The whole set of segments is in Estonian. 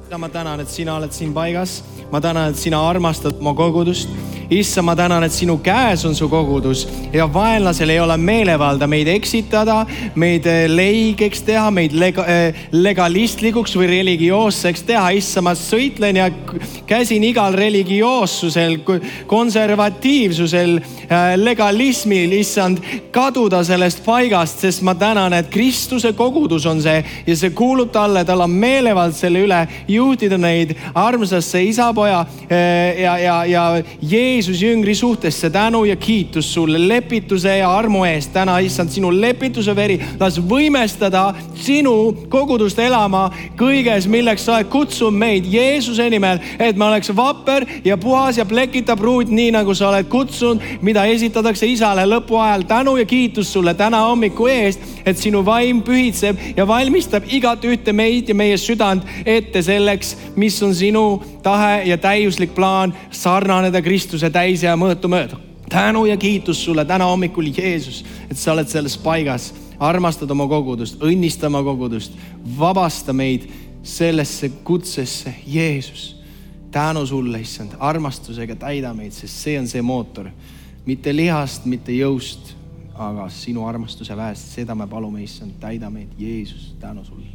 ma tänan, et sina oled siin paigas. Ma tänan, et sina armastad oma kogudust. Issa, ma tänan, et sinu käes on su kogudus ja vaenlasel ei ole meelevalda meid eksitada, meid leigeks teha, meid legalistlikuks või religioosseks teha. Issa, ma sõitlen ja käsin igal religioossusel, konservatiivsusel, legalismil, issand, kaduda sellest paigast, sest ma tänan, et Kristuse kogudus on see ja see kuulub talle, tal on meelevald selle üle juhtida neid armsasse isapoja ja Jeesus jüngri suhtesse. Tänu ja kiitus sulle lepituse ja armu eest. Täna, issand, sinu lepituse veri las võimestada sinu kogudust elama kõiges, milleks sa oled kutsunud meid Jeesuse nimel, et me oleks vapper ja puhas ja plekita pruut, nii nagu sa oled kutsunud, mida esitatakse isale lõpu ajal. Tänu ja kiitus sulle täna hommiku eest, et sinu vaim pühitseb ja valmistab igat ühte meid ja meie südant ette selleks, mis on sinu tahe ja täiuslik plaan sarnaneda Kristuse täise ja mõõtu mööda. Tänu ja kiitus sulle täna hommikul, Jeesus, et sa oled selles paigas. Armastad oma kogudust, õnnista oma kogudust, vabasta meid sellesse kutsesse, Jeesus. Tänu sulle, issand, armastusega täida meid, sest see on see mootor. Mitte lihast, mitte jõust, aga sinu armastuse väest. Seda me palume, issand, täida meid, Jeesus. Tänu sulle.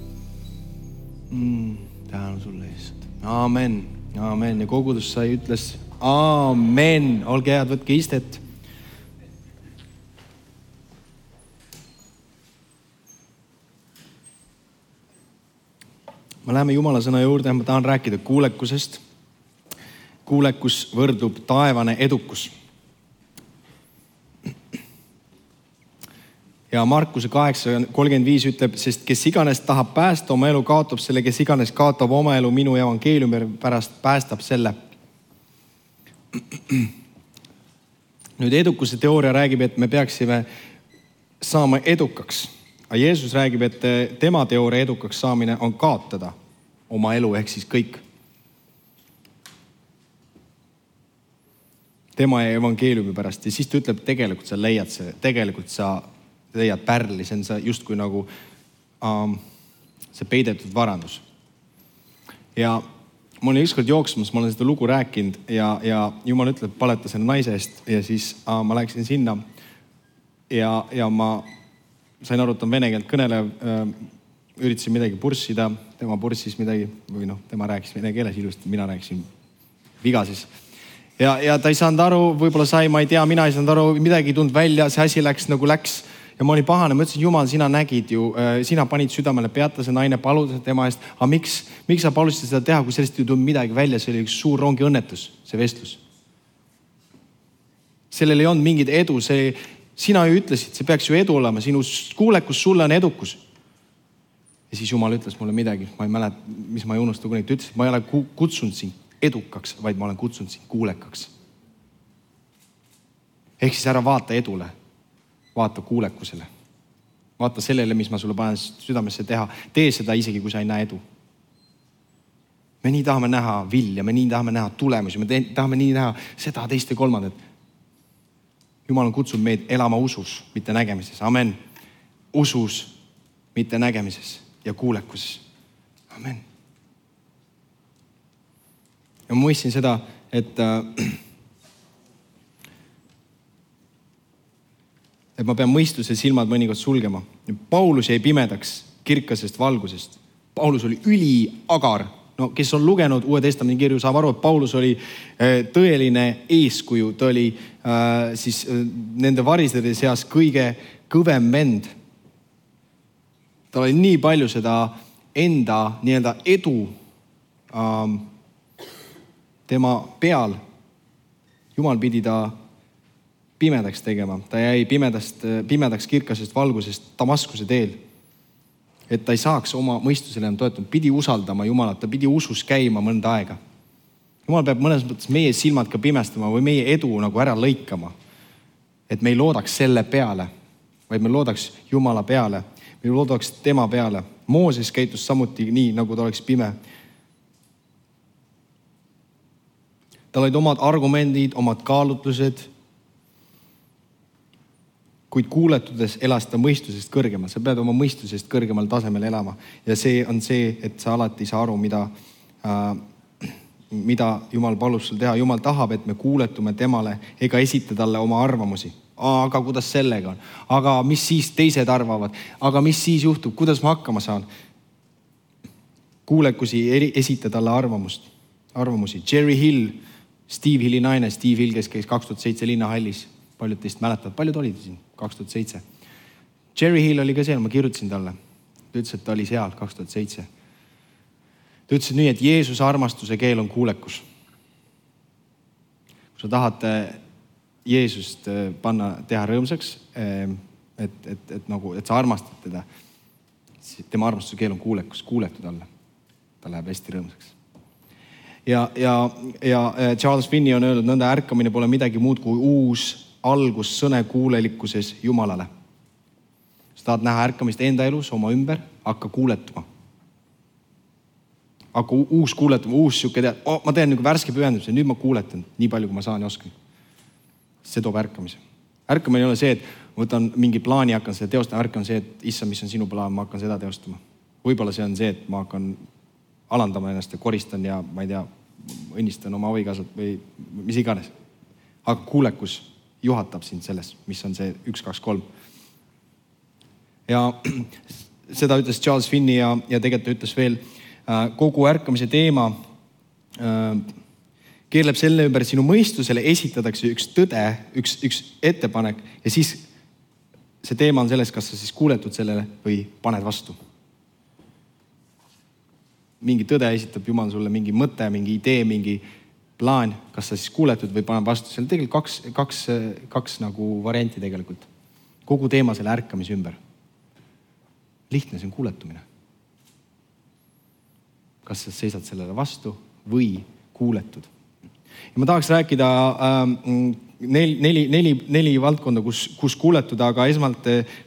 Tänu sulle, issand. Aamen, aamen. Ja kogudus sai ütles aamen. Olge head, võtke istet. Ma läheme Jumala sõna juurde. Ma tahan rääkida kuulekusest. Kuulekus võrdub taevane edukus. Ja Markuse 8:35 ütleb, sest kes iganes tahab päästa oma elu, kaotab selle, kes iganes kaotab oma elu minu evangeeliumi pärast, päästab selle. Nüüd edukuse teooria räägib, et me peaksime saama edukaks. Aga Jeesus räägib, et tema teooria edukaks saamine on kaotada oma elu ehk siis kõik. Tema evangeeliumi pärast. Ja siis ta ütleb, tegelikult sa leiad see, tegelikult sa leiad pärli, see on justkui nagu see peidetud varandus. Ja ma olin ükskord jooksmas, ma olen seda lugu rääkinud ja Jumal ütleb, paleta selle naise eest ja siis ma läksin sinna ja ma sain aru, et on vene keelt kõnelev, üritasin midagi purssida, tema purssis midagi või tema rääkis vene keeles ilusti, mina rääkisin viga siis. Ja ta ei saanud aru, võib-olla ma ei tea, mina ei saanud aru, midagi ei tulnud välja, see asi läks nagu läks. Ja ma olin pahane, ma ütlesin, Jumal, sina nägid ju, sina panid südamele, peata see naine, paluda tema eest. Aga miks sa palusid seda teha, kui sellest ei tulnud midagi välja? See oli üks suur rongi õnnetus, see vestlus. Sellel ei olnud mingit edu, sina ju ütlesid, see peaks ju edu olema, sinu kuulekus sulle on edukus. Ja siis Jumal ütles mulle midagi, ma ei mäleta, mis ma ei unusta kunagi. Ta ütles, et ma ei ole kutsunud sind edukaks, vaid ma olen kutsunud sind kuulekaks. Ehk siis ära vaata edule. Vaata kuulekusele. Vaata sellele, mis ma sulle panen südamesse teha. Tee seda isegi, kui sa ei näe edu. Me nii tahame näha vilja, me nii tahame näha tulemusi, me tahame nii näha seda, teist ja kolmandat. Jumal on kutsunud meid elama usus, mitte nägemises. Amen. Usus, mitte nägemises ja kuulekuses. Amen. Ja ma mõistsin seda, et ma pean mõistuse silmad mõnikord sulgema. Paulus jäi pimedaks kirkasest valgusest. Paulus oli üliagar. No, kes on lugenud Uue Testamendi kirju, saab aru, et Paulus oli tõeline eeskuju. Ta oli siis nende varistajate seas kõige kõvem vend. Tal oli nii palju seda enda nii-öelda edu tema peal. Jumal pidi ta pimedaks tegema. Ta jäi pimedaks kirkasest valgusest Damaskuse teel. Et ta ei saaks oma mõistusele enam toetada. Pidi usaldama Jumalat, ta pidi usus käima mõnda aega. Jumal peab mõnes mõttes meie silmad ka pimestama või meie edu nagu ära lõikama. Et me ei loodaks selle peale, vaid me loodaks Jumala peale. Me loodaks tema peale. Mooses käitus samuti nii, nagu ta oleks pime. Tal olid omad argumendid, omad kaalutlused. kuid kuuletudes elas ta mõistusest kõrgemal. Sa pead oma mõistusest kõrgemal tasemel elama. Ja see on see, et sa alati ei saa aru, mida Jumal palub sul teha. Jumal tahab, et me kuuletume temale ega esita talle oma arvamusi. Aga kuidas sellega on? Aga mis siis teised arvavad? Aga mis siis juhtub? Kuidas ma hakkama saan? Kuulekusi esita talle arvamusi. Jerry Hill, Steve Hilli naine, Steve Hill, kes käis 2007 linnahallis. Paljud teist mäletavad, paljud olid siin 2007. Jerry Hill oli ka seal, ma kirjutasin talle. Ta ütles, et ta oli seal 2007. Ta ütles nii, et Jeesuse armastuse keel on kuulekus. Kui sa tahad Jeesust teha rõõmsaks, et sa armastad teda, tema armastuse keel on kuulekus, kuuletu talle. Ta läheb hästi rõõmsaks. Ja Charles Finney on öelnud, nõnda ärkamine pole midagi muud kui uus algus sõne kuulelikkuses Jumalale. Sa tahad näha ärkamist enda elus, oma ümber, hakka kuuletuma. Hakka uus kuuletuma, uus siuke tead, ma teen nagu värske pühendumise, nüüd ma kuuletan nii palju, kui ma saan ja oskan. See toob ärkamise. Ärkamine ei ole see, et võtan mingi plaani, hakkan seda teostama. Ärkan see, et issa, mis on sinu plaan, ma hakkan seda teostama. Võib-olla see on see, et ma hakkan alandama ennast ja koristan ja ma ei tea, õnnistan oma abikaasat või mis iganes. Aga kuulekus juhatab sind selles, mis on see 1, 2, 3. Ja seda ütles Charles Finney ja tegelikult ütles veel, kogu ärkamise teema keerleb selle ümber, sinu mõistusele esitatakse üks tõde, üks ettepanek ja siis see teema on selles, kas sa siis kuuletud sellele või paned vastu. Mingi tõde esitab Jumal sulle, mingi mõte, mingi idee, mingi plaan, kas sa siis kuuletud või paned vastu. See on tegelikult kaks nagu varianti tegelikult. Kogu teema selle ärkamise ümber. Lihtne, see on kuuletumine. Kas sa seisad sellele vastu või kuuletud? Ja ma tahaks rääkida neli valdkonda, kus kuuletuda, aga esmalt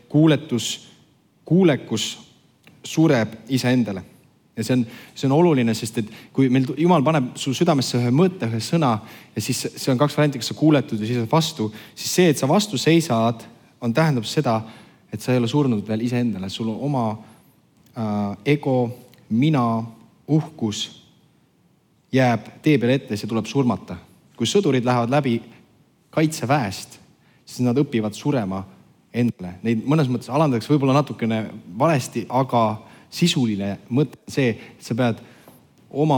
kuulekus sureb iseendale. Ja see on oluline, sest et kui meil Jumal paneb su südamesse ühe mõtte, ühe sõna ja siis see on 2 varianti, kas sa kuuletud ja siis vastu, siis see, et sa vastu seisad, tähendab seda, et sa ei ole surnud veel iseendale. Sul on oma ego, mina, uhkus jääb tee peale ette ja see tuleb surmata. Kui sõdurid lähevad läbi kaitseväest, siis nad õpivad surema endale. Neid mõnes mõttes alandatakse võib-olla natukene valesti, aga sisuline mõte on see, et sa pead oma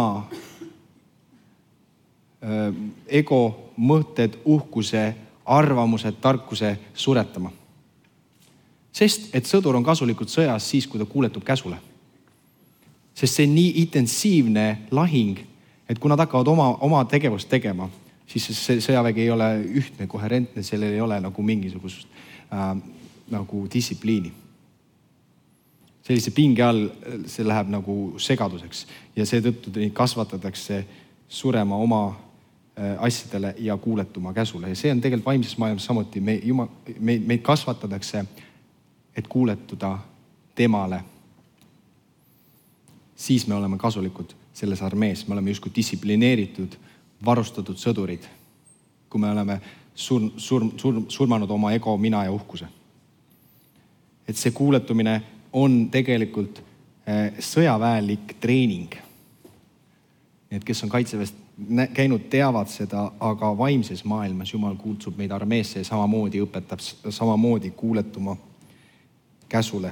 ego, mõtted, uhkuse, arvamused, tarkuse suretama. Sest, et sõdur on kasulikult sõjas siis, kui ta kuuletub käsule. Sest see on nii intensiivne lahing, et kui nad hakkavad oma tegevust tegema, siis see sõjavägi ei ole ühtne, koherentne, sellel ei ole nagu mingisugust nagu distsipliini. Sellise pinge all see läheb nagu segaduseks ja seetõttu neid kasvatatakse surema oma asjadele ja kuuletuma käsule. Ja see on tegelikult vaimses maailmas samuti. Meid kasvatatakse, et kuuletuda temale. Siis me oleme kasulikud selles armees. Me oleme justkui distsiplineeritud, varustatud sõdurid, kui me oleme surmanud oma ego, mina ja uhkuse. Et see kuuletumine on tegelikult sõjaväelik treening. Need, kes on kaitseväest käinud, teavad seda, aga vaimses maailmas Jumal kutsub meid armeesse ja samamoodi õpetab samamoodi kuuletuma käsule.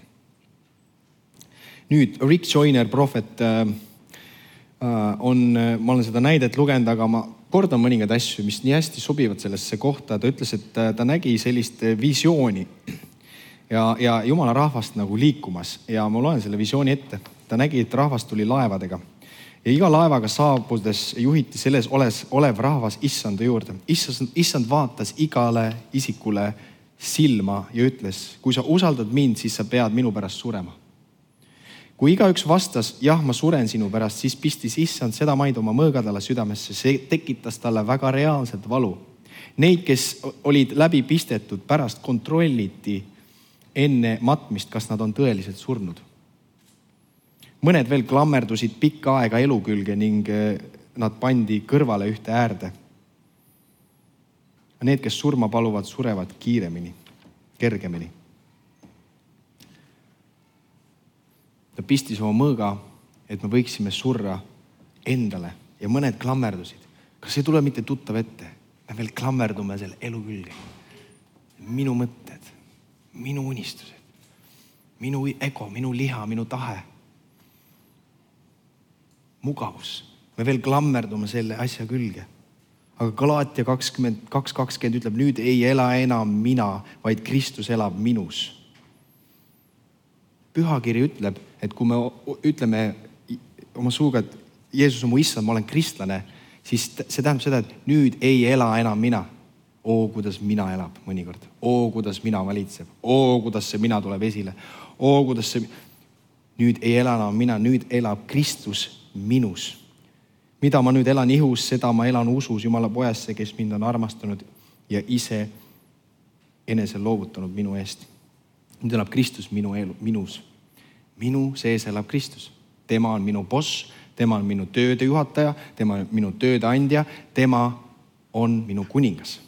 Nüüd, Rick Joyner, prohvet, ma olen seda näidet lugenud, aga ma kordan mõningad asju, mis nii hästi sobivad sellesse kohta. Ta ütles, et ta nägi sellist visiooni ja Jumala rahvast nagu liikumas ja ma loen selle visiooni ette. Ta nägi, et rahvast tuli laevadega ja iga laevaga saabudes juhiti selles olev rahvas issanda juurde. Issand vaatas igale isikule silma ja ütles, kui sa usaldad mind, siis sa pead minu pärast surema. Kui igaüks vastas, jah, ma suren sinu pärast, siis pistis issand seda maid oma mõõgadala südamesse. See tekitas talle väga reaalset valu. Neid, kes olid läbi pistetud, pärast kontrolliti enne matmist, kas nad on tõeliselt surnud. Mõned veel klammerdusid pikka aega elu külge ning nad pandi kõrvale ühte äärde. Need, kes surma paluvad, surevad kiiremini. kergemini. Ta pistis oma mõõga, et me võiksime surra endale ja mõned klammerdusid. Kas ei tule mitte tuttav ette? Me veel klammerdume selle elu külge. Minu mõtted, minu unistused, minu ego, minu liha, minu tahe. Mugavus. Me veel klammerdume selle asja külge. Aga Galaatia 22:20 ütleb, nüüd ei ela enam mina, vaid Kristus elab minus. Pühakiri ütleb, et kui me ütleme oma suuga, et Jeesus on mu issand, ma olen kristlane, siis see tähendab seda, et nüüd ei ela enam mina. Oo, kuidas mina elab mõnikord. Oo, kuidas mina valitseb. Oo, kuidas see mina tuleb esile. Oo, kuidas see... Nüüd ei ela enam mina, nüüd elab Kristus minus. Mida ma nüüd elan ihus, seda ma elan usus Jumala pojasse, kes mind on armastanud ja ise enesel loovutanud minu eest. Nüüd elab Kristus minus. Minu sees elab Kristus. Tema on minu boss, tema on minu tööde juhataja, tema on minu tööde andja, tema on minu kuningas.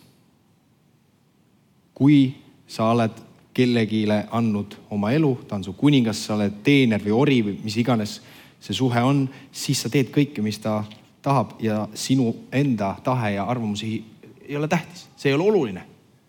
Kui sa oled kellegile andnud oma elu, ta on su kuningas, sa oled teener või ori või mis iganes see suhe on, siis sa teed kõike, mis ta tahab ja sinu enda tahe ja arvamusi ei ole tähtis. See ei ole oluline.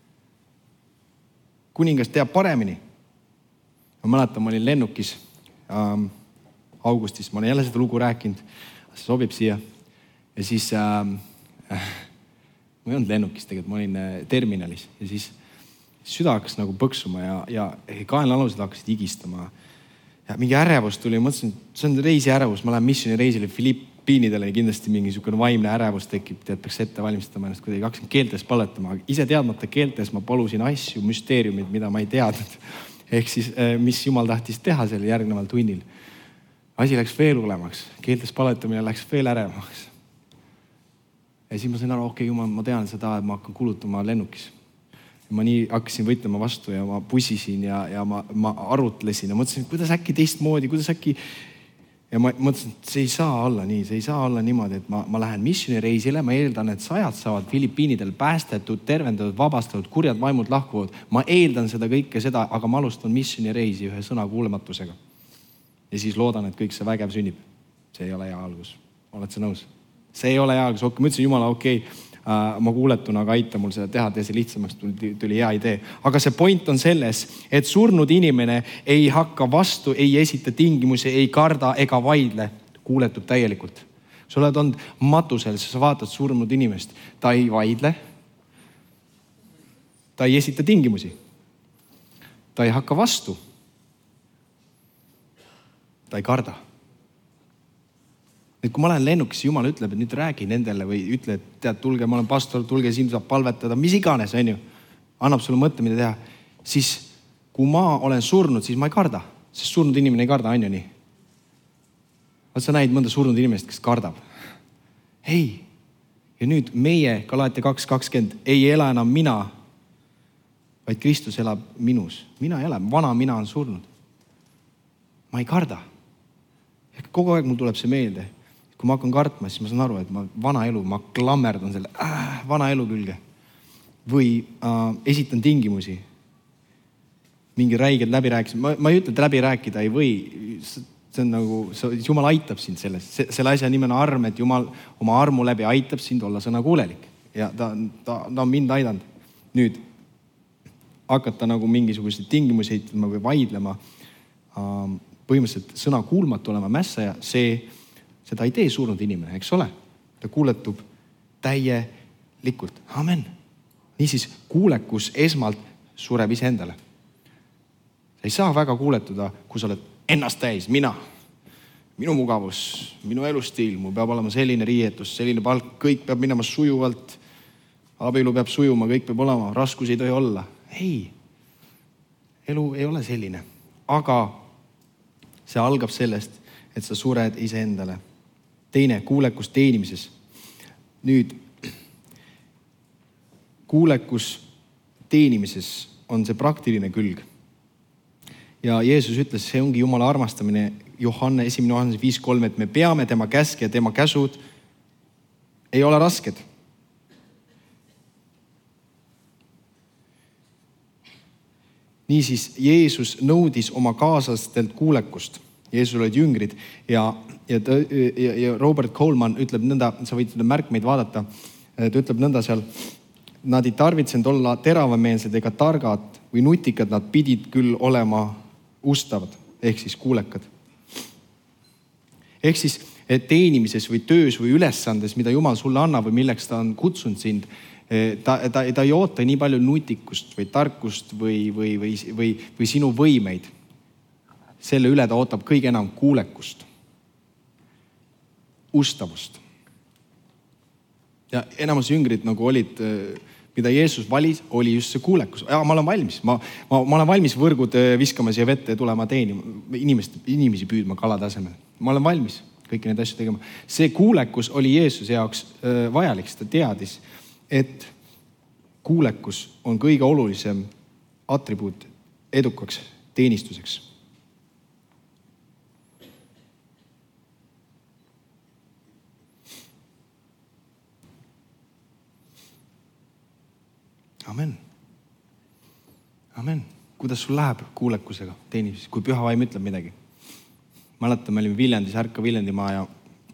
Kuningas teab paremini. Ma mäletan, ma olin lennukis augustis, ma olen jälle seda lugu rääkinud, see sobib siia. Ja siis ma ei olnud lennukis tegelikult, ma olin terminalis ja siis süda hakkas nagu põksuma ja kaenlaalused hakkasid higistama. Ja mingi ärevus tuli, mõtlesin, see on reisiärevus, ma lähen missioonireisile Filipiinidele ja kindlasti mingi niisugune vaimne ärevus tekib, peaks ette valmistama ennast kuidagi, hakkasin keeltes palvetama, aga ise teadmata keeltes ma palusin asju, müsteeriumid, mida ma ei teadnud. Ehk siis, mis Jumal tahtis teha seal järgneval tunnil. Asi läks veel hulemaks, keeltes palvetamine läks veel ärevamaks. Ja siis ma sain aru, okei, Jumal, ma tean seda, et ma hakkan kulutama lennukis. Ma nii hakkasin võitlema vastu ja ma pusisin ja ma arutlesin ja mõtlesin, kuidas äkki teistmoodi, kuidas äkki... Ja ma mõtlesin, et see ei saa olla nii, see ei saa olla niimoodi, et ma lähen missioonireisile, ma eeldan, et 100 saavad Filipiinidel päästetud, tervendatud, vabastatud, kurjad vaimud lahkuvad. Ma eeldan seda kõike seda, aga ma alustan missioonireisi ühe sõna kuulematusega. Ja siis loodan, et kõik see vägev sünnib. See ei ole hea algus. Oled sa nõus? See ei ole hea algus. Ma ütlesin, Jumala, okei. Ma kuuletun, aga aita mul seda teha, tee see lihtsamaks, tuli hea idee. Aga see point on selles, et surnud inimene ei hakka vastu, ei esita tingimusi, ei karda ega vaidle, kuuletub täielikult. Sa oled olnud matusel, sa vaatad surnud inimest, ta ei vaidle, ta ei esita tingimusi, ta ei hakka vastu, ta ei karda. Et kui ma lähen lennukisse, Jumal ütleb, et nüüd räägi nendele või ütle, et tead, tulge, ma olen pastor, tulge siin saab palvetada, mis iganes, on ju, annab sulle mõtte, mida teha. Siis kui ma olen surnud, siis ma ei karda, sest surnud inimene ei karda, on ju nii. Vaat sa näid mõnda surnud inimest, kes kardab. Ei. Ja nüüd meie, Galaatia 2:20, ei ela enam mina, vaid Kristus elab minus. Mina elan, vana mina on surnud. Ma ei karda. Kogu aeg mul tuleb see meelde. Kui ma hakkan kartma, siis ma saan aru, et ma vana elu, ma klammerdan selle vana elu külge. Või esitan tingimusi. Mingi räiged läbi rääkis. Ma ei ütle, et läbi rääkida ei või. See on nagu, Jumal aitab sind selles. Selle asja nimen arm, et Jumal oma armu läbi aitab sind olla sõna kuulelik. Ja ta on mind aidanud. Nüüd hakata nagu mingisuguseid tingimusi eitama või vaidlema. Põhimõtteliselt sõna kuulmatu olema mässaja, seda ei tee surnud inimene, eks ole? Ta kuuletub täielikult. Amen. Niisiis, kuulekus esmalt sureb ise endale. Sa ei saa väga kuuletuda, kui sa oled ennast täis, minu mugavus, minu elustiil, mul peab olema selline riietus, selline palk, kõik peab minema sujuvalt, abielu peab sujuma, kõik peab olema, raskusi ei tohi olla. Ei, elu ei ole selline, aga see algab sellest, et sa sured ise endale. Teine, kuulekus teenimises. Nüüd, kuulekus teenimises on see praktiline külg. Ja Jeesus ütles, see ongi Jumala armastamine, Johannes 5:3, et me peame tema käske ja tema käsud ei ole rasked. Niisiis Jeesus nõudis oma kaaslastelt kuulekust. Jeesusel olid jüngrid ja Robert Coleman ütleb nõnda, sa võid seda märkmeid vaadata, ta ütleb nõnda seal, nad ei tarvitsenud olla teravameelsed ega targad või nutikad, nad pidid küll olema ustavad, ehk siis kuulekad. Ehk siis teenimises või töös või ülesandes, mida Jumal sulle annab või milleks ta on kutsunud sind, ta ei oota nii palju nutikust või tarkust või sinu võimeid. Selle üle ta ootab kõige enam kuulekust, ustavust. Ja enamus jüngrid nagu olid, mida Jeesus valis, oli just see kuulekus. Ma olen valmis, ma olen valmis võrgud viskama siia vette ja tulema inimesi püüdma kala tasemel. Ma olen valmis kõiki neid asju tegema. See kuulekus oli Jeesuse jaoks vajalik, ta teadis, et kuulekus on kõige olulisem atribuut edukaks teenistuseks. Amen. Amen. Kuidas sul läheb kuulekusega teenises, kui Püha Vaim ütleb midagi? Mäletan, me olime Viljandis, Ärka Viljandimaa ja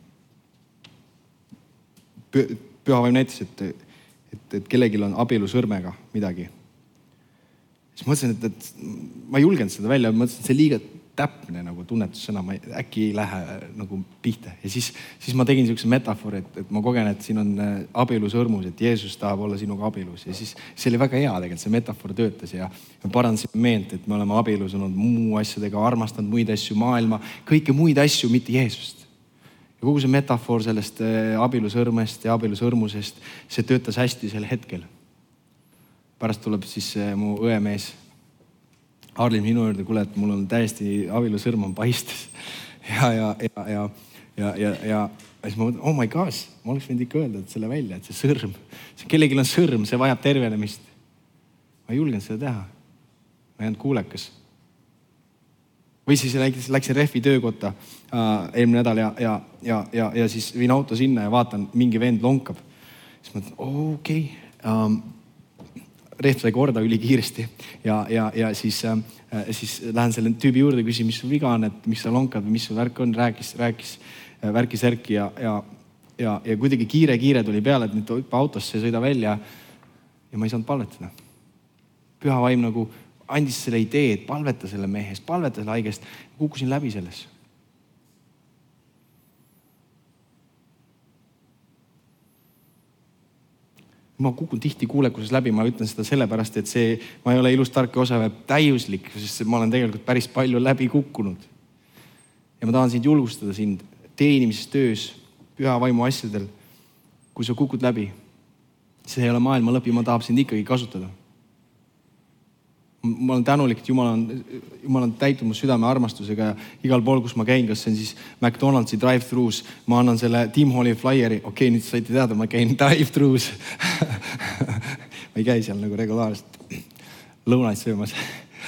Püha Vaim näitas, et kellelgi on abielusõrmega midagi. Siis mõtlesin, et ma ei julgenud seda välja, mõtlesin, et see liiga täpne nagu tunnetussõna, ma äkki ei lähe nagu pihta. Ja siis ma tegin niisuguse metafoori, et ma kogen, et siin on abielusõrmus, et Jeesus tahab olla sinuga abielus. Ja siis see oli väga hea tegelikult, see metafoor töötas ja parandasime meelt, et me oleme abielus olnud muu asjadega, armastanud muid asju, maailma, kõike muid asju, mitte Jeesust. Ja kogu see metafoor sellest abielusõrmest ja abielusõrmusest, see töötas hästi sel hetkel. Pärast tuleb siis mu õemees Arlin minu juurde, kuule, et mul on täiesti abielusõrm on paistes. Ja siis ma mõtlen, oh my gosh, ma oleks võinud ikka öelda, et selle välja, et see sõrm, kellelgi on sõrm, see vajab tervenemist. Ma ei julgenud seda teha. Ma ei olnud kuulekas. Või siis läksin rehvi töökotta eelmine nädal ja siis viin auto sinna ja vaatan, mingi vend lonkab. Siis mõtlen, okei. Rehv sai korda üli kiiresti ja siis lähen selle tüübi juurde, küsin, mis sul viga on, et mis sa lonkad või mis sul värk on, rääkis särki ja kuidagi kiire tuli peale, et nüüd hüppa autosse sõida välja ja ma ei saanud palvetada. Püha Vaim nagu andis selle idee, et palveta selle mehest, palveta selle haigest, kukkusin läbi selles. Ma kukun tihti kuulekuses läbi, ma ütlen seda sellepärast, et ma ei ole ilus, tark ja osav täiuslik, sest ma olen tegelikult päris palju läbi kukkunud. Ja ma tahan sind julgustada sind teenimises töös, Püha Vaimu asjadel, kui sa kukud läbi. See ei ole maailma lõpp, ma tahab sind ikkagi kasutada. Ma olen tänulik, et Jumal on täitunud südame armastusega ja igal pool, kus ma käin, kas see on siis McDonald'si drive-thrus, ma annan selle Tim Holli flyeri. Okei, nüüd saite teada, ma käin drive-thrus. Ma ei käi seal nagu regulaarselt lõunaid söömas.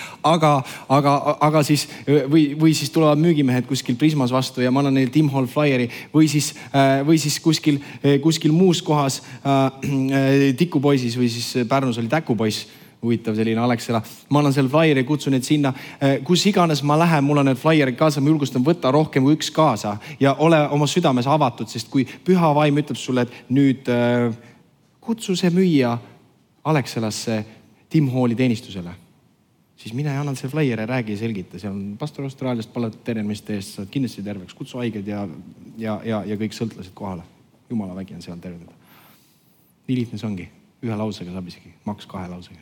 Aga siis, või siis tulevad müügimehed kuskil Prismas vastu ja ma annan neile Tim Hall flyeri või siis kuskil muus kohas Tikupoisis või siis Pärnus oli Täkupoiss. Huvitav selline Alexela. Ma annan selle flyeri, kutsun need sinna. Kus iganes ma lähen, mul on need flyerid kaasa, ma julgustan võtta rohkem kui üks kaasa ja ole oma südames avatud, sest kui Püha Vaim ütleb sulle, et nüüd kutsu see müüa Alexelasse Tim Halli teenistusele, siis mine ja annan see flyer ja räägi ja selgita. Seal on pastor Austraaliast palvet tervenemiste eest, saad kindlasti terveks, kutsu haiged ja kõik sõltlased kohale. Jumala vägi on seal tervedada. Nii lihtne see ongi. Ühe lausega saab isegi, maks 2 lausega.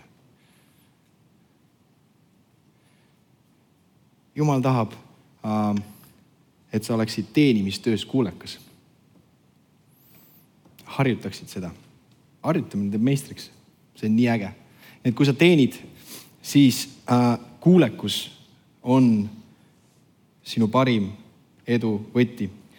Jumal tahab, et sa oleksid teenimistöös kuulekas. Harjutaksid seda. Harjutamine teeb meistriks. See on nii äge. Et kui sa teenid, siis kuulekus on sinu parim edu võti.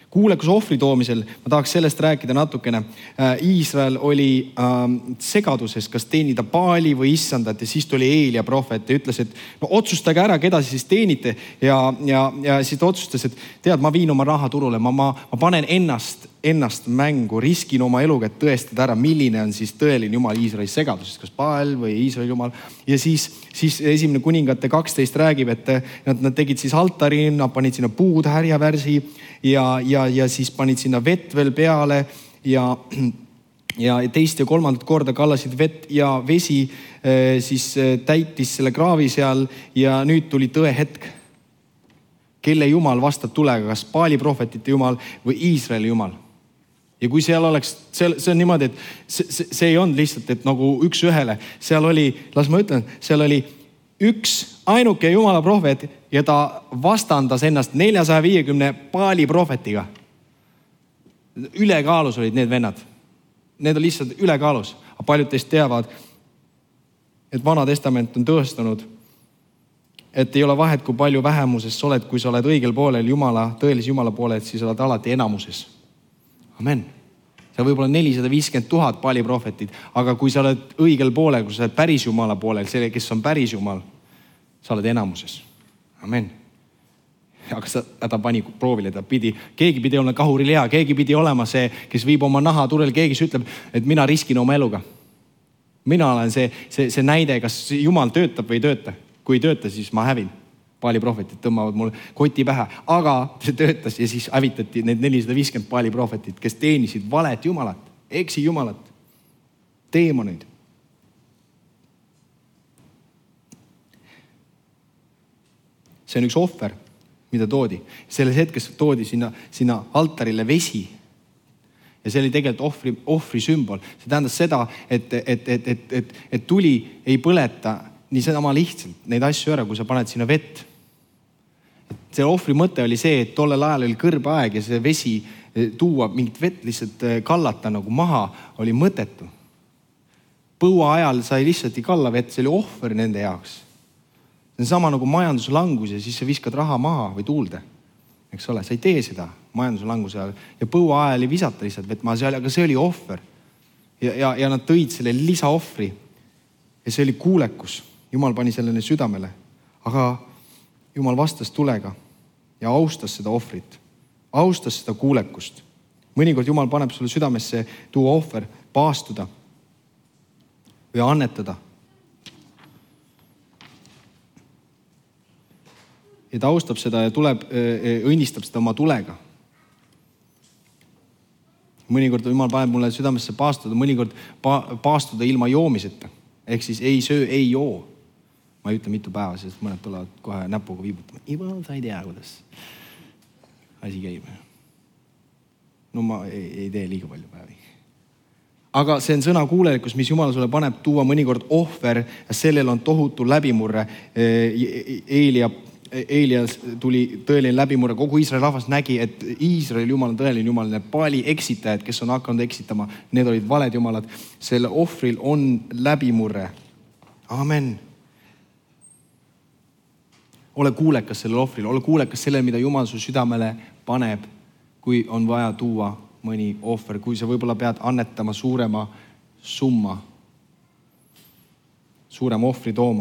kuulekus ohvri toomisel, ma tahaks sellest rääkida natukene. Iisrael oli segaduses, kas teenida Baali või Issandat ja siis tuli Eelia prohvet ja ütles, et no otsustage ära, keda siis teenite. Ja siis ta otsustas, et tead, ma viin oma raha turule, ma panen ennast mängu, riskin oma eluga, et tõestada ära, milline on siis tõeline Jumal Iisraelis segaduses, kas Baal või Iisraeli Jumal. Ja siis esimene kuningate 12 räägib, et nad tegid siis altari, nad panid sinna puud, härjavärsi ja siis panid sinna vett veel peale ja teist ja kolmandat korda kallasid vett ja vesi siis täitis selle kraavi seal ja nüüd tuli tõe hetk. Kelle Jumal vastab tulega, kas Baali prohvetite Jumal või Iisraeli Jumal? Ja kui seal oleks, see on niimoodi, et see ei olnud lihtsalt, et nagu üks ühele. Seal oli, las ma ütlen, seal oli üks ainuke Jumala prohvet ja ta vastandas ennast 450 Baali prohvetiga. Ülekaalus olid need vennad. Need on lihtsalt ülekaalus. Paljud teist teavad, et Vana Testament on tõestanud, et ei ole vahet, kui palju vähemuses sa oled, kui sa oled õigel poolel Jumala, tõelise Jumala poole, et siis oled alati enamuses. Amen. Seal võib olla 450 000 Baali prohvetid, aga kui sa oled õigel poolel, kui sa oled päris Jumala poolel, selle, kes on päris Jumal, sa oled enamuses. Amen. Aga ta pani proovile, keegi pidi olema kahuril hea, keegi pidi olema see, kes viib oma naha turel, keegi ütleb, et mina riskin oma eluga. Mina olen see näide, kas Jumal töötab või ei tööta. Kui ei tööta, siis ma hävin. Baali prohvetid tõmbavad mul koti pähe, aga see töötas ja siis hävitati need 450 Baali prohvetid, kes teenisid valet Jumalat, eksi Jumalat, teemoneid. See on üks ohver, mida toodi. Selles hetkes toodi sinna altarile vesi ja see oli tegelikult ohvri sümbol. See tähendas seda, et tuli ei põleta nii sama lihtsalt neid asju ära, kui sa paned sinna vett. See ohvri mõte oli see, et tollel ajal oli kõrbeaeg ja see vesi tuua, mingit vett lihtsalt kallata nagu maha oli mõtetu. Põua ajal sai lihtsalt ei kalla vett, see oli ohver nende jaoks. See on sama nagu majanduslangus ja siis sa viskad raha maha või tuulde. Eks ole, sa ei tee seda majanduslanguse ajal ja põua ajal ei visata lihtsalt vett maha, aga see oli ohver. Ja nad tõid selle lisaohvri ja see oli kuulekus. Jumal pani sellele südamele, aga Jumal vastas tulega ja austas seda ohvrit, austas seda kuulekust. Mõnikord Jumal paneb sulle südamesse tuua ohver, paastuda või annetada. Ja ta austab seda ja õnnistab seda oma tulega. Mõnikord Jumal paneb mulle südamesse paastuda, mõnikord paastuda ilma joomiseta. Ehk siis ei söö, ei joo. Ma ei ütle mitu päeva, sest mõned tulevad kohe näpuga viibutama. Ival, sa ei tea, kuidas asi käib. No ma ei tee liiga palju päevi. Aga see on sõna kuulelikkus, mis Jumal sulle paneb tuua mõnikord ohver ja sellel on tohutu läbimurre. Eelias tuli tõeline läbimurre. Kogu Iisraeli rahvas nägi, et Iisraeli Jumal on tõeline Jumal. Need Baali eksitajad, kes on hakanud eksitama, need olid valed Jumalad. Selle ohvril on läbimurre. Amen. Ole kuulekas sellel ohvril. Ole kuulekas sellel, mida Jumal su südamele paneb, kui on vaja tuua mõni ohver. Kui sa võib-olla pead annetama suurema summa, suurema ohvri tooma.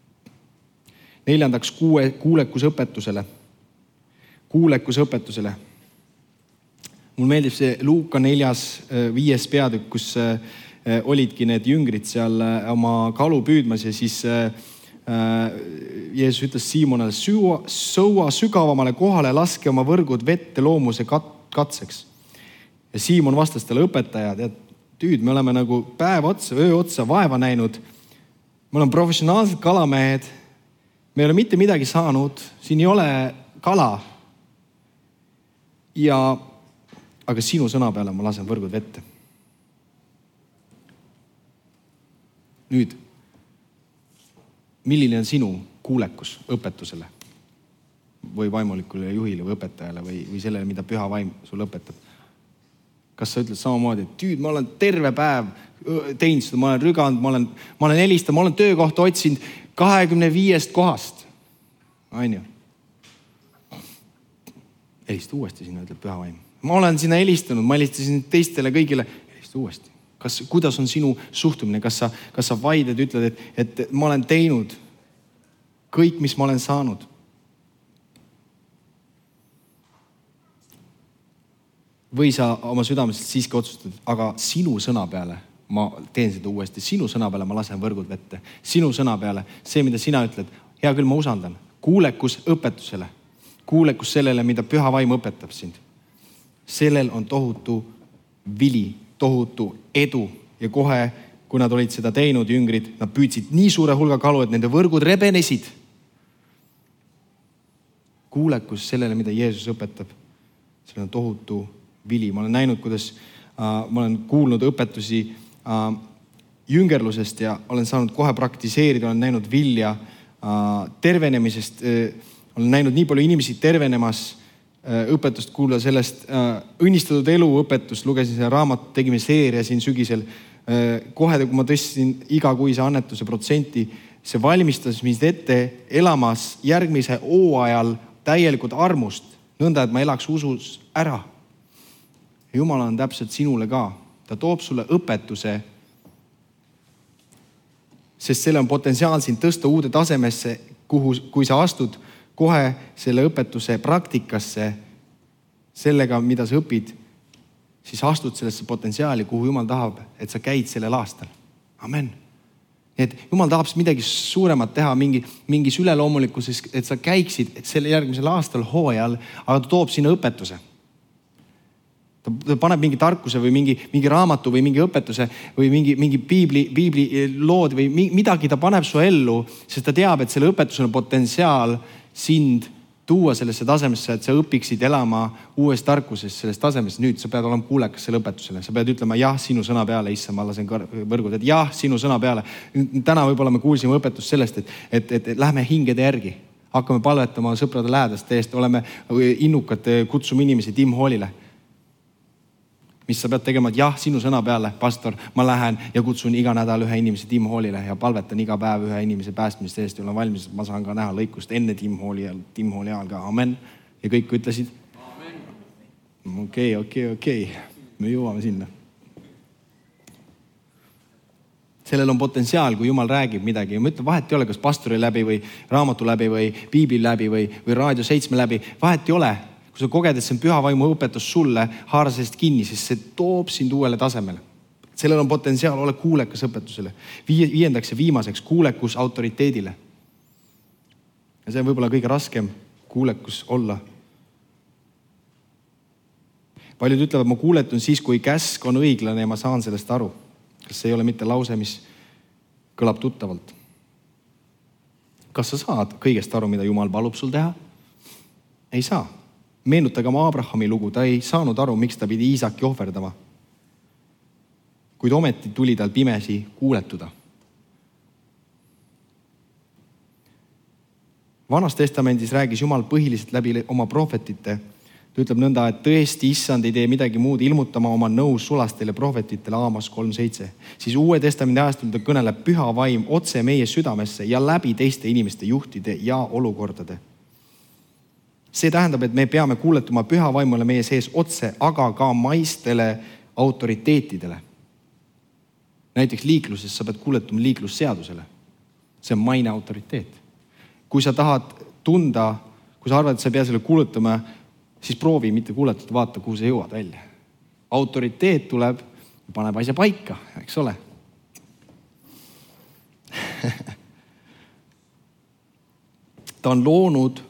4. kuulekusõpetusele. Kuulekusõpetusele. Mul meeldib see Luuka 4. 5. peatükk, kus olidki need jüngrid seal oma kalu püüdmas ja siis Jeesus ütles Siimonale, sõua sügavamale kohale, laske oma võrgud vette loomuse katseks. Ja Siimon vastas talle, õpetaja, tead, me oleme nagu päev otsa, öö otsa vaeva näinud. Me oleme professionaalsed kalamehed. Me ei ole mitte midagi saanud. Siin ei ole kala. Aga sinu sõna peale ma lasen võrgud vette. Nüüd, milline on sinu kuulekus õpetusele või vaimulikule juhile või õpetajale või sellele, mida püha vaim sul õpetab? Kas sa ütled samamoodi, et ma olen terve päev teinud seda, ma olen rüganud, ma olen helistanud, ma olen töökohta otsinud 25 kohast. Ainu. helista uuesti sinna, ütleb Püha Vaim. Ma olen sinna helistanud, ma helistasin teistele kõigile, helista uuesti. Kuidas on sinu suhtumine? Kas sa vaided, ütled, et ma olen teinud kõik, mis ma olen saanud? Või sa oma südames siiski otsustad, aga sinu sõna peale ma teen seda uuesti. Sinu sõna peale ma lasen võrgud vette. Sinu sõna peale, see, mida sina ütled, hea küll, ma usaldan. Kuulekus õpetusele. Kuulekus sellele, mida Püha Vaim õpetab sind. Sellel on tohutu vili, tohutu edu. Ja kohe, kui nad olid seda teinud, jüngrid, nad püüdsid nii suure hulga kalu, et nende võrgud rebenesid. Kuulekus sellele, mida Jeesus õpetab. See on tohutu vili. Ma olen näinud, kuidas ma olen kuulnud õpetusi jüngerlusest ja olen saanud kohe praktiseerida, olen näinud vilja tervenemisest. Olen näinud nii palju inimesi tervenemas, õpetust kuulda sellest õnnistatud elu õpetust, lugesin selle raamatut, tegime seeria siin sügisel. Kohe, kui ma tõstsin igakuise annetuse protsenti, see valmistas mind ette elamas järgmise hooajal täielikult armust, nõnda, et ma elaks usus ära. Jumal on täpselt sinule ka. Ta toob sulle õpetuse, sest selle on potentsiaal sind tõsta uude tasemesse, kui sa astud kohe selle õpetuse praktikasse, sellega, mida sa õpid, siis astud sellesse potentsiaali, kuhu Jumal tahab, et sa käid sellel aastal. Amen. Et Jumal tahab midagi suuremat teha, mingis üleloomulikkuses, et sa käiksid selle järgmisel aastal hooajal, aga ta toob sinna õpetuse. Ta paneb mingi tarkuse või mingi raamatu või mingi õpetuse või mingi piibli lood või midagi ta paneb su ellu, sest ta teab, et selle õpetusel on potentsiaal sind tuua sellesse tasemesse, et sa õpiksid elama uues tarkuses selles tasemes. Nüüd sa pead olema kuulekas selle õpetusele. Sa pead ütlema jah sinu sõna peale, issa, ma lasen võrgud, et jah sinu sõna peale. Täna võib-olla me kuulsime õpetust sellest, et lähme hingede järgi. Hakkame palvetama sõprade lähedaste eest, oleme innukad, kutsume inimesi Tim Hallile. Mis sa pead tegema, et jah, sinu sõna peale, pastor, ma lähen ja kutsun iga nädal ühe inimese Tim Hallile ja palvetan iga päev ühe inimese päästmist eest ja olen valmis, et ma saan ka näha lõikust enne Tim Halli ajal ka. Amen. Ja kõik ütlesid? Amen. Okei. Me jõuame sinna. Sellel on potentsiaal, kui Jumal räägib midagi. Ja ma ütlen, vahet ei ole, kas pastori läbi või raamatu läbi või piibli läbi või Raadio 7 läbi. Vahet ei ole. Kui sa koged, et see on Püha Vaimu õpetus sulle, haara sellest kinni, siis see toob sind uuele tasemele. Sellel on potentsiaal, ole kuulekas õpetusele. Viiendaks ja viimaseks, kuulekus autoriteedile. Ja see on võib-olla kõige raskem kuulekus olla. Paljud ütlevad, ma kuuletun siis, kui käsk on õiglane ja ma saan sellest aru. Kas see ei ole mitte lause, mis kõlab tuttavalt? Kas sa saad kõigest aru, mida Jumal palub sul teha? Ei saa. Meenutage oma Abrahami lugu, ta ei saanud aru, miks ta pidi Iisaki ohverdama. Kuid ometi tuli tal pimesi kuuletuda. Vanas testamendis räägis Jumal põhiliselt läbi oma prohvetite. Ta ütleb nõnda, et tõesti issand ei tee midagi muud ilmutama oma nõus sulastele prohvetitele Aamos 3.7. Siis Uue Testamendi ajastul ta kõneleb Püha Vaim otse meie südamesse ja läbi teiste inimeste juhtide ja olukordade. See tähendab, et me peame kuuletuma Püha Vaimule meie sees otse, aga ka maistele autoriteetidele. Näiteks liikluses sa pead kuuletuma liiklusseadusele. See on maine autoriteet. Kui sa tahad tunda, kui sa arvad, et sa ei pea selle kuuletama, siis proovi mitte kuuletada, vaata, kuhu sa jõuad välja. Autoriteet tuleb ja paneb asja paika, eks ole. Ta on loonud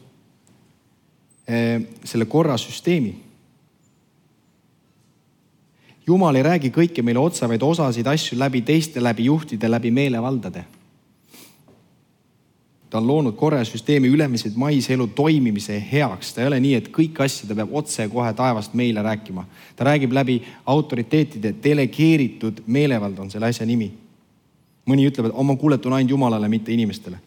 selle korrasüsteemi. Jumal ei räägi kõike meile otsa, vaid osasid asju läbi teiste, läbi juhtide, läbi meelevaldade. Ta on loonud korrasüsteemi ülemised maiselu toimimise heaks. Ta ei ole nii, et kõik asjad peab otse kohe taevast meile rääkima. Ta räägib läbi autoriteetide, delegeeritud meelevald on selle asja nimi. Mõni ütleb, et ma kuuletun ainult Jumalale, mitte inimestele.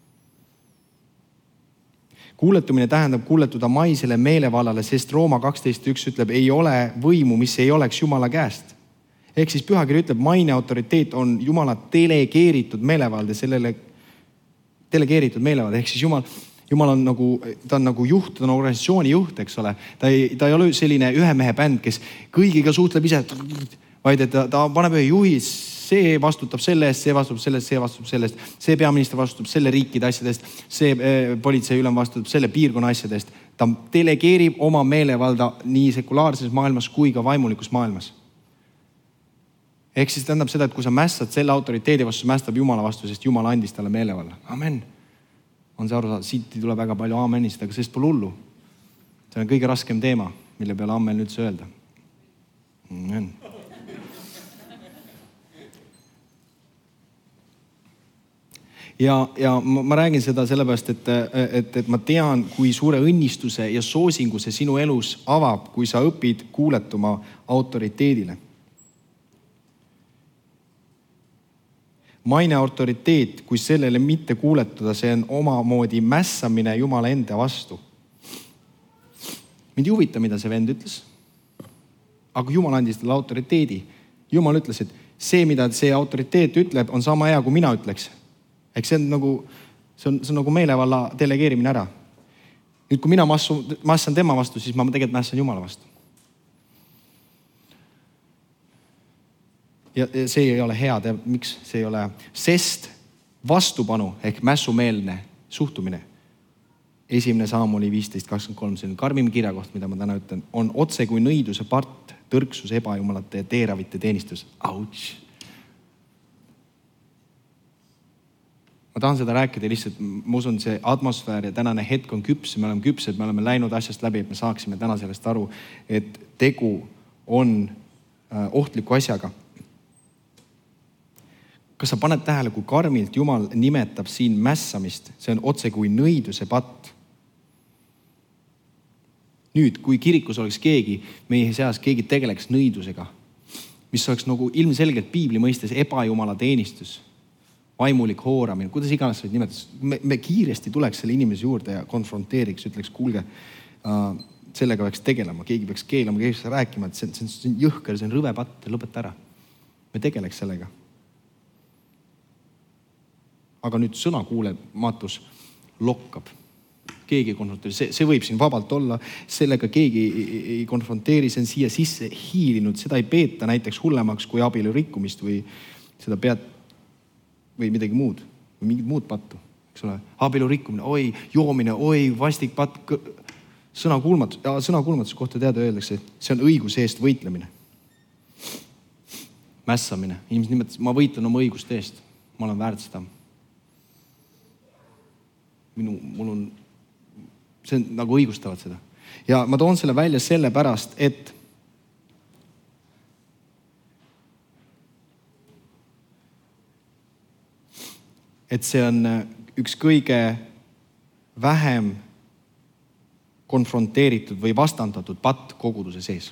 Kuuletumine tähendab kuuletuda maisele meelevallale, sest Rooma 12.1 ütleb, ei ole võimu, mis ei oleks Jumala käest. Ehk siis Pühakiri ütleb, maine autoriteet on Jumala delegeeritud meelevald ja sellele delegeeritud meelevald. Ehk siis Jumal on ta on nagu juht, ta on organisatsiooni juht, eks ole. Ta ei ole selline ühe mehe bänd, kes kõigiga suhtleb ise, vaid et ta paneb ühe juhi, see vastutab selle eest, see vastutab sellest, see vastutab sellest, see peaminister vastutab selle riikide asjadest, see politsei ülem vastutab selle piirkonna asjadest. Ta delegeerib oma meelevalda nii sekulaarses maailmas kui ka vaimulikus maailmas. Ehk siis tähendab seda, et kui sa mässad selle autoriteedi vastu, mästab Jumala vastu, sest Jumal andis talle meelevalla. Amen. On see aru saada? Siit ei tule väga palju amenist, aga sest pole hullu. See on kõige raskem teema, mille peale amen üldse öelda. Amen. Ja ma räägin seda sellepärast, et ma tean, kui suure õnnistuse ja soosingu see sinu elus avab, kui sa õpid kuuletuma autoriteedile. Maine autoriteet, kui sellele mitte kuuletuda, see on omamoodi mässamine Jumala enda vastu. Mind ei huvita, mida see vend ütles. Aga Jumal andis talle autoriteedi. Jumal ütles, et see, mida see autoriteet ütleb, on sama hea, kui mina ütleks. Ehk see on nagu meelevalla delegeerimine ära. Nüüd, kui mina massan tema vastu, siis ma tegelikult mässan Jumala vastu. Ja see ei ole hea, miks see ei ole? Sest vastupanu ehk mässumeelne suhtumine. 1. Saamuli 15:23, see on karmim kirjakoht, mida ma täna ütlen, on otse kui nõiduse part, tõrksus, ebajumalate ja teeravite teenistus. Ouch! Ma tahan seda rääkida lihtsalt, ma usun, see atmosfäär ja tänane hetk on küps, me oleme küpsed, me oleme läinud asjast läbi, et me saaksime täna sellest aru, et tegu on ohtliku asjaga. Kas sa paned tähele, kui karmilt Jumal nimetab siin mässamist? See on otse kui nõiduse patt. Nüüd, kui kirikus oleks keegi, meie seas keegi tegeleks nõidusega, mis oleks nagu ilmselgelt piibli mõistes ebajumala teenistus, vaimulik hooramine, kuidas iganes sa võid nimetada, me kiiresti tuleks selle inimese juurde ja konfronteeriks, ütleks, kuulge, sellega peaks tegelema, keegi peaks keelama, keegi peaks rääkima, et see on jõhker, see on rõve patt, lõpeta ära. Me tegeleks sellega. Aga nüüd sõnakuulematus lokkab. Keegi ei konfronteeri. See võib siin vabalt olla. Sellega keegi ei konfronteeri. See on siia sisse hiilinud. Seda ei peeta näiteks hullemaks kui abielu rikkumist või seda pead või midagi muud. Või mingid muud pattu. Eks ole? Abielu rikkumine. Oi, joomine. Oi, vastik patt. Sõnakuulmatuse kohta teada öeldakse, et see on õiguse eest võitlemine. Mässamine. Inimesed nimetas, ma võitlen oma õiguste eest. Ma olen väärt seda. Mul on, see on nagu õigustavad seda. Ja ma toon selle välja sellepärast, et see on üks kõige vähem konfronteeritud või vastandatud patt koguduse sees.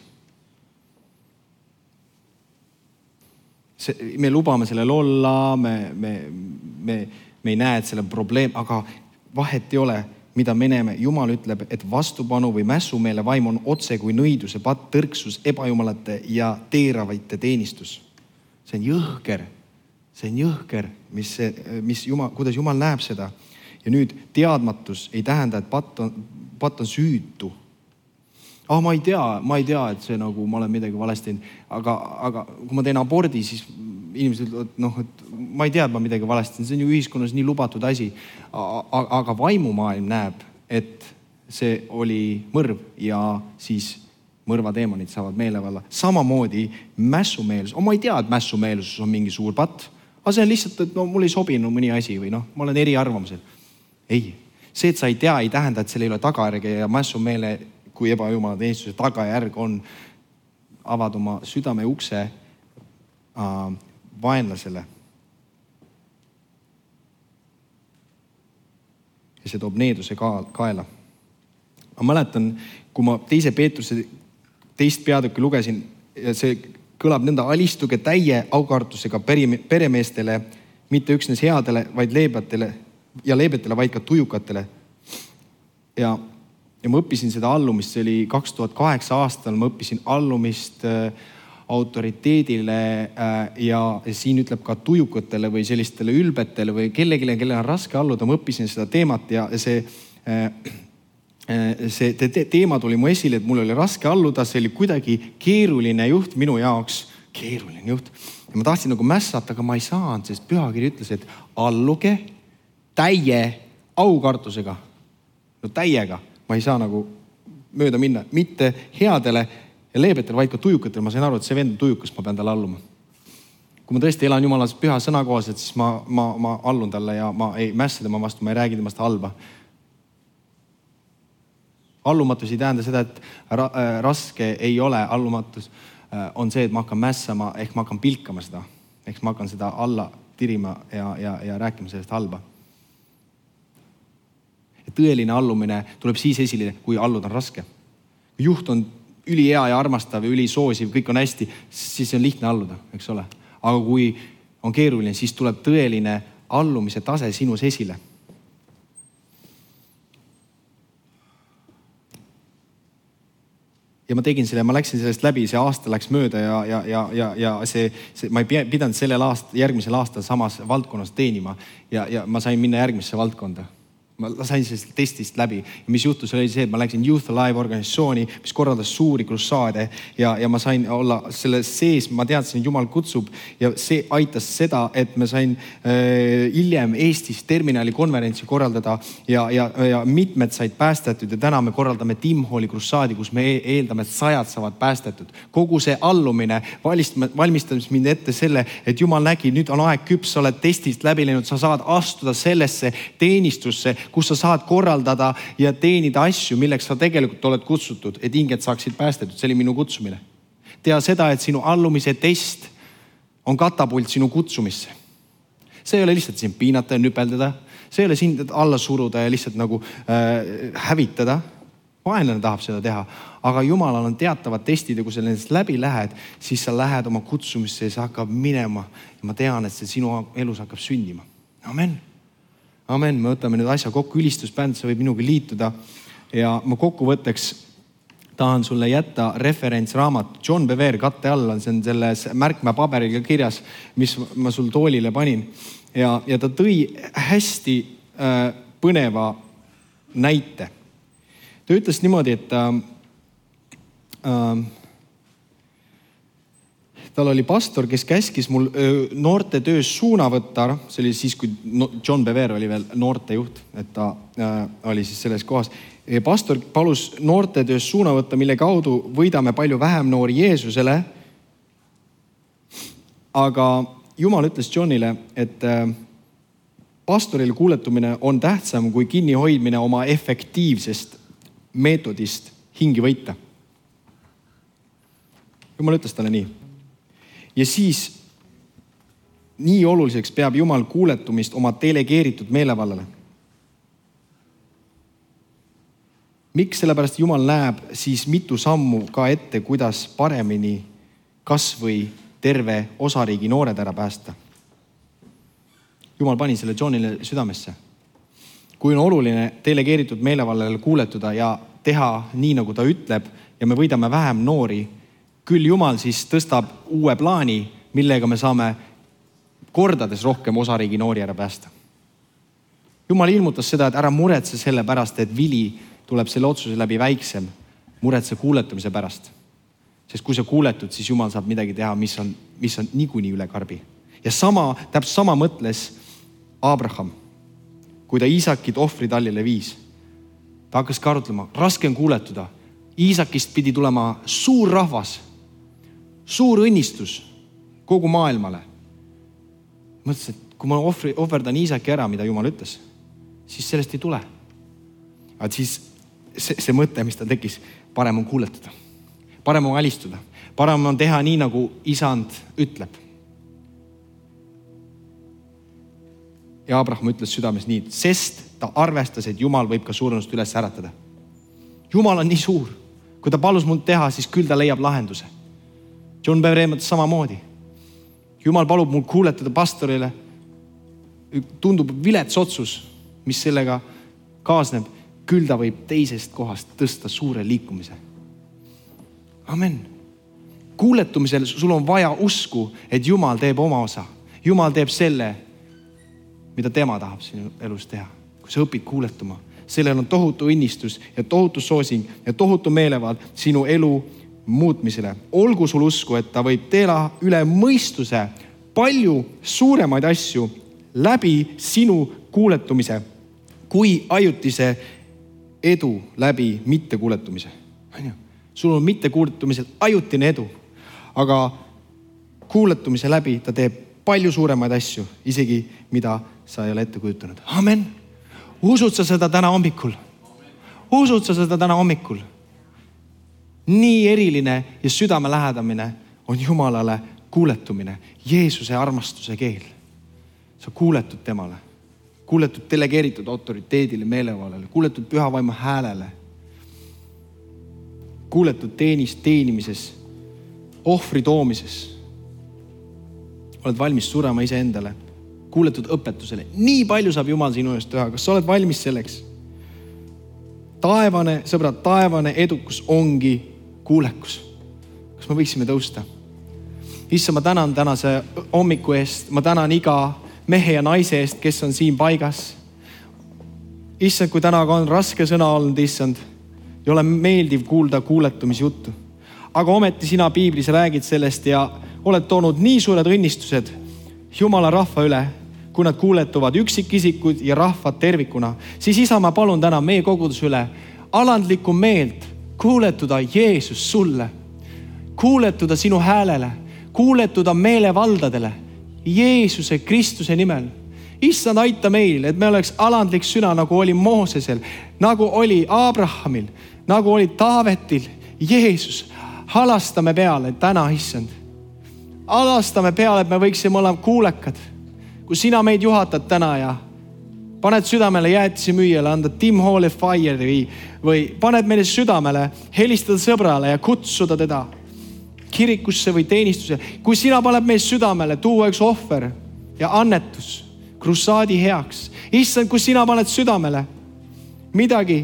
Me lubame sellele olla, me ei näe, et selle probleem, aga vahet ei ole, mida me näeme. Jumal ütleb, et vastupanu või mässumeele vaim on otse kui nõiduse patt, tõrksus, ebajumalate ja teeravite teenistus. See on jõhker. See on jõhker, kuidas Jumal näeb seda. Ja nüüd teadmatus ei tähenda, et patt on süütu. Ma ei tea, et see nagu ma olen midagi valesti teinud, aga kui ma teen abordi, siis inimesed ütlevad, et ma ei tea, et ma midagi valesti teinud. See on ju ühiskonnas nii lubatud asi. Aga vaimumaailm näeb, et see oli mõrv ja siis mõrvateemonid saavad meelevalla. Samamoodi mässumeelsus. Ma ei tea, et mässumeelsus on mingi suur patt. Aga see on lihtsalt, et mul ei sobinud mõni asi või ma olen eri arvamusel. Ei. See, et sa ei tea, ei tähenda, et seal ei ole tagajärge ja mässumeele kui ebajumala teenistuse tagajärg on avad oma südame ukse vaenlasele. Ja see toob needuse kaela. Ma mäletan, kui ma 2. Peetruse 2. peatükki lugesin, ja see kõlab nõnda, alistuge täie aukartusega peremeestele, mitte üksnes headele, vaid leebetele, vaid ka tujukatele. Ja ma õppisin seda allumist, see oli 2008 aastal, ma õppisin allumist autoriteedile ja siin ütleb ka tujukatele või sellistele ülbetele või kellele on raske alluda. Ma õppisin seda teemat ja see see teema tuli mu esile, et mul oli raske alluda, see oli kuidagi keeruline juht minu jaoks, keeruline juht. Ja ma tahtsin nagu mässata, aga ma ei saanud, sest pühakiri ütles, et alluge täie aukartusega. No täiega. Ma ei saa nagu mööda minna. Mitte headele ja leebetele, vaid ka tujukatele. Ma sain aru, et see vend on tujukas, ma pean talle alluma. Kui ma tõesti elan Jumala püha sõna kohaselt, siis ma allun talle ja ma ei mässa tema vastu, ma ei räägi temast halba. Allumatus ei tähenda seda, et raske ei ole. Allumatus on see, et ma hakkan mässama, ehk ma hakkan pilkama seda. Ehk ma hakkan seda alla tirima ja rääkima sellest halba. Ja tõeline allumine tuleb siis esile, kui allud on raske. Kui juht on ülihea ja armastav ja ülisoosiv, kõik on hästi, siis on lihtne alluda, eks ole. Aga kui on keeruline, siis tuleb tõeline allumise tase sinus esile. Ja ma tegin selle, ma läksin sellest läbi, see aasta läks mööda ja ma ei pidanud järgmisel aastal samas valdkonnas teenima ja ma sain minna järgmisse valdkonda. Ma sain sellest testist läbi. Ja mis juhtus oli see, et ma läksin Youth Alive organisatsiooni, mis korraldas suuri krussaade ja ma sain olla selle sees, ma teadsin, et Jumal kutsub ja see aitas seda, et ma sain hiljem Eestis terminali konverentsi korraldada ja mitmed said päästetud ja täna me korraldame Tim Halli krussaadi, kus me eeldame, et 100 saavad päästetud. Kogu see allumine valmistas mind ette selle, et Jumal nägi, nüüd on aeg küps, sa oled testist läbi läinud, sa saad astuda sellesse teenistusse, kus sa saad korraldada ja teenida asju, milleks sa tegelikult oled kutsutud, et hinged saaksid päästetud. See oli minu kutsumine. Tea seda, et sinu allumise test on katapult sinu kutsumisse. See ei ole lihtsalt siin piinata ja nüpeldada. See ei ole sind alla suruda ja lihtsalt nagu hävitada. Vaenlane tahab seda teha. Aga Jumalal on teatavad testid ja kui sa nendest läbi lähed, siis sa lähed oma kutsumisse ja see hakkab minema. Ja ma tean, et see sinu elus hakkab sündima. Amen. Amen, me võtame nüüd asja kokku, ülistusbänd, sa võib minuga liituda ja ma kokkuvõtteks tahan sulle jätta referentsraamat John Bevere katte all on, see on selles märkme paberiga kirjas, mis ma sul toolile panin ja ta tõi hästi põneva näite. Ta ütles niimoodi, et tal oli pastor, kes käskis mul noorte töös suuna võtta. See oli siis, kui John Bevere oli veel noorte juht, et ta oli siis selles kohas. Pastor palus noorte töös suuna võtta, mille kaudu võidame palju vähem noori Jeesusele. Aga Jumal ütles Johnile, et pastoril kuuletumine on tähtsam kui kinni hoidmine oma efektiivsest meetodist hingi võita. Jumal ütles talle nii. Ja siis nii oluliseks peab Jumal kuuletumist oma delegeeritud meelevallale. Miks? Sellepärast Jumal näeb siis mitu sammu ka ette, kuidas paremini kas või terve osariigi noored ära päästa. Jumal pani selle Johnile südamesse. Kui on oluline delegeeritud meelevallale kuuletuda ja teha nii, nagu ta ütleb ja me võidame vähem noori, küll Jumal siis tõstab uue plaani, millega me saame kordades rohkem osariigi noori ära päästa. Jumal ilmutas seda, et ära muretse selle pärast, et vili tuleb selle otsuse läbi väiksem. Muretse kuuletamise pärast. Sest kui sa kuuletud, siis Jumal saab midagi teha, mis on niikuinii üle karbi. Ja täpselt sama mõtles Abraham, kui ta Iisakit ohvritallile viis. Ta hakkas karutlema, raske on kuuletuda. Iisakist pidi tulema suur rahvas. Suur õnnistus kogu maailmale. Mõtlesin, et kui ma ohverdan Iisaki ära, mida Jumal ütles, siis sellest ei tule. Aga siis see mõte, mis ta tekkis, parem on kuuletada. Parem on alistuda. Parem on teha nii, nagu Isand ütleb. Ja Abraham ütles südames nii, sest ta arvestas, et Jumal võib ka surnust üles äratada. Jumal on nii suur. Kui ta palus mul teha, siis küll ta leiab lahenduse. John Bevere mõtles samamoodi. Jumal palub mul kuuletada pastorile. Tundub vilets otsus, mis sellega kaasneb. Küll ta võib teisest kohast tõsta suure liikumise. Amen. Kuuletumisel sul on vaja usku, et Jumal teeb oma osa. Jumal teeb selle, mida tema tahab sinu elus teha. Kui sa õpid kuuletuma, sellel on tohutu õnnistus ja tohutu soosing ja tohutu meelevald sinu elu muutmisele. Olgu sul usku, et ta võib teha üle mõistuse palju suuremaid asju läbi sinu kuuletumise kui ajutise edu läbi mittekuuletumise. Sul on mittekuuletumisel ajutine edu, aga kuuletumise läbi ta teeb palju suuremaid asju, isegi mida sa ei ole ette kujutanud. Amen. Usud sa seda täna hommikul? Usud sa seda täna hommikul? Nii eriline ja südamelähedamine on Jumalale kuuletumine, Jeesuse armastuse keel. Sa kuuletud temale, kuuletud delegeeritud autoriteedile, meelevallale, kuuletud püha vaimu häälele, kuuletud teenimises, ohvri toomises. Oled valmis surema iseendale, kuuletud õpetusele. Nii palju saab Jumal sinu eest teha. Kas sa oled valmis selleks? Taevane, sõbrad, taevane edukus ongi kuulekus. Kas me võiksime tõusta? Issa, ma tänan tänase hommiku eest. Ma tänan iga mehe ja naise eest, kes on siin paigas. Issand, kui täna on raske sõna olnud, issand, ei ole meeldiv kuulda kuuletumisjuttu. Aga ometi sina piiblis räägid sellest ja oled toonud nii suured õnnistused Jumala rahva üle, kui nad kuuletuvad üksikisikud ja rahvad tervikuna. Siis isa, ma palun täna meie koguduse üle alandlikku meelt kuuletuda Jeesus sulle, kuuletuda sinu häälele, kuuletuda meelevaldadele Jeesuse Kristuse nimel. Issand, aita meil, et me oleks alandlik süna, nagu oli Moosesel, nagu oli Abrahamil, nagu oli Taavetil. Jeesus, halastame peale täna, issand. Alastame peale, et me võiksime olla kuulekad. Kui sina meid juhatad täna ja paned südamele jäätisi müüjale, anda Tim Hall Fire või paned meile südamele helistada sõbrale ja kutsuda teda kirikusse või teenistuse. Kui sina paned meid südamele tuua üks ohver ja annetus krusaadi heaks. Issand, kui sina paned südamele midagi,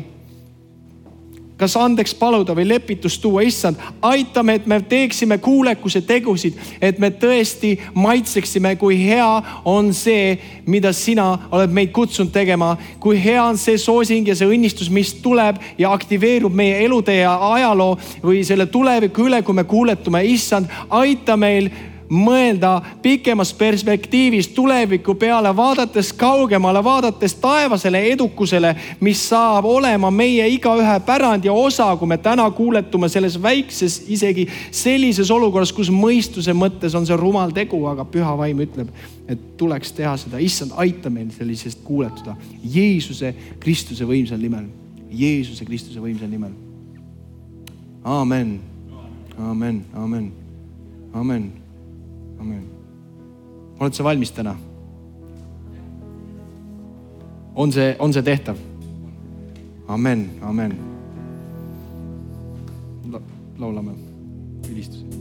kas andeks paluda või lepitust tuua, issand, aitame, et me teeksime kuulekuse tegusid, et me tõesti maitseksime, kui hea on see, mida sina oled meid kutsunud tegema, kui hea on see soosing ja see õnnistus, mis tuleb ja aktiveerub meie elude ja ajaloo või selle tuleviku üle, kui me kuuletume. Issand, aita meil mõelda pikemas perspektiivis tuleviku peale, vaadates kaugemale, vaadates taevasele edukusele, mis saab olema meie igaühe pärand ja osa, kui me täna kuuletume selles väikses, isegi sellises olukorras, kus mõistuse mõttes on see rumal tegu, aga püha vaim ütleb, et tuleks teha seda. Issand, aita meil sellisest kuuletuda Jeesuse Kristuse võimsal nimel. Jeesuse Kristuse võimsal nimel. Amen. Amen. Amen. Amen. Amen. Oled sa valmis täna? On see tehtav? Amen. Amen. Laulame ülistuse.